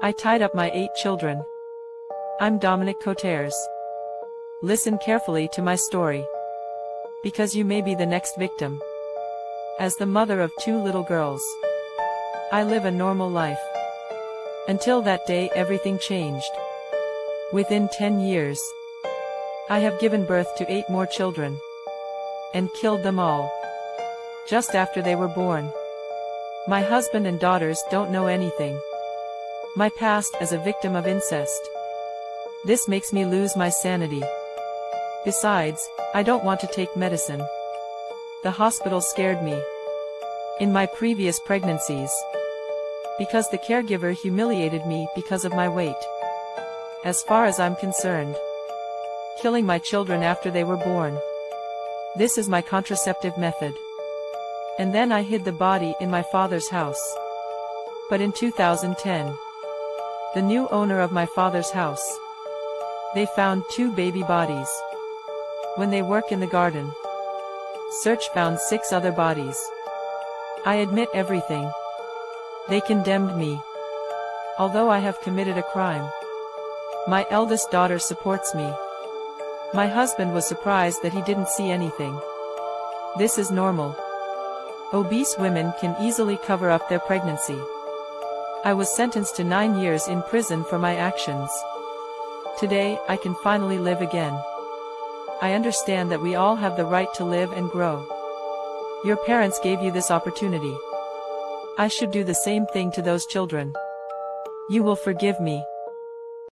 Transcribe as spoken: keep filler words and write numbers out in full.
I tied up my eight children. I'm Dominic Coteres. Listen carefully to my story, because you may be the next victim. As the mother of two little girls, I live a normal life. Until that day, everything changed. Within ten years, I have given birth to eight more children, and killed them all, just after they were born. My husband and daughters don't know anything. My past as a victim of incest. This makes me lose my sanity. Besides, I don't want to take medicine. The hospital scared me. In my previous pregnancies. Because the caregiver humiliated me because of my weight. As far as I'm concerned, killing my children after they were born. This is my contraceptive method. And then I hid the body in my father's house. But in two thousand ten, the new owner of my father's house, they found two baby bodies. When they work in the garden, search found six other bodies. I admit everything. They condemned me. Although I have committed a crime, my eldest daughter supports me. My husband was surprised that he didn't see anything. This is normal. Obese women can easily cover up their pregnancy. I was sentenced to nine years in prison for my actions. Today, I can finally live again. I understand that we all have the right to live and grow. Your parents gave you this opportunity. I should do the same thing to those children. You will forgive me.